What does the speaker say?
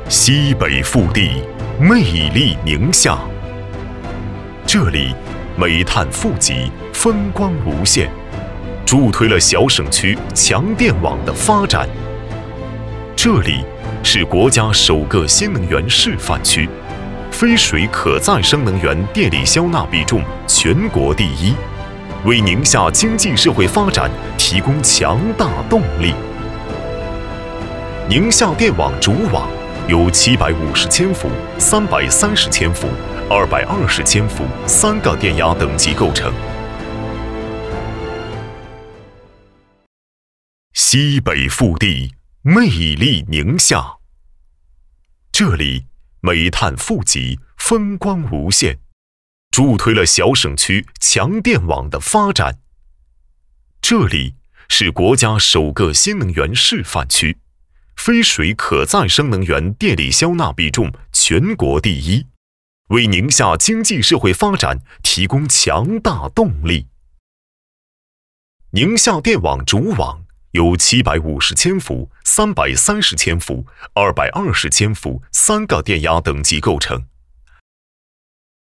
西北腹地，魅力宁夏。这里煤炭富集，风光无限，助推了小省区强电网的发展。这里是国家首个新能源示范区，非水可再生能源电力消纳比重全国第一，为宁夏经济社会发展提供强大动力。宁夏电网主网由750千伏、330千伏、220千伏3个电压等级构成。西北腹地，魅力宁夏。这里煤炭富集，风光无限，助推了小省区强电网的发展。这里是国家首个新能源示范区，非水可再生能源电力消纳比重全国第一，为宁夏经济社会发展提供强大动力。宁夏电网主网由750千伏、330千伏、220千伏3个电压等级构成。